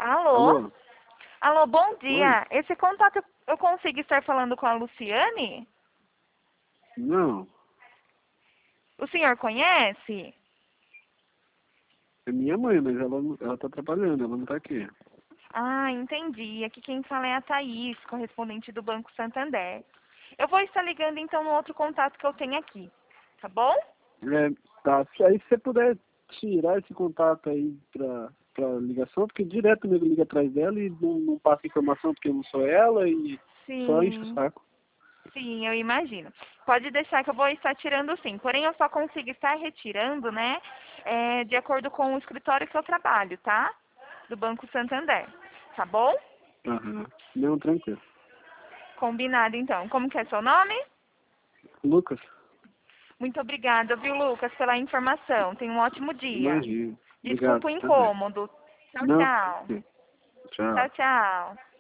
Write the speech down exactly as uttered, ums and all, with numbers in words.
Alô? Alô? Alô, bom Oi? dia. Esse contato eu eu consigo estar falando com a Luciane? Não, O senhor conhece? é minha mãe, mas ela, não- ela tá trabalhando, ela não tá aqui. Ah, entendi. Aqui quem fala é a Thaís, correspondente do Banco Santander. Eu vou estar ligando então no outro contato que eu tenho aqui, tá bom? É, tá, se aí se você puder tirar esse contato aí pra, pra ligação, porque direto nego liga atrás dela e não, não passa informação porque eu não sou ela e só enche o Sim, saco. sim, eu imagino. Pode deixar que eu vou estar tirando sim. Porém, eu só consigo estar retirando, né, é, de acordo com o escritório que eu trabalho, tá? Do Banco Santander. Tá bom? Aham. Não, tranquilo. Combinado, então. Como que é seu nome? Lucas, Muito obrigada, viu, Lucas, pela informação. Tenha um ótimo dia. imagina. Obrigado, Desculpa o também. incômodo. Tchau, Não, tchau. tchau. Tchau, tchau.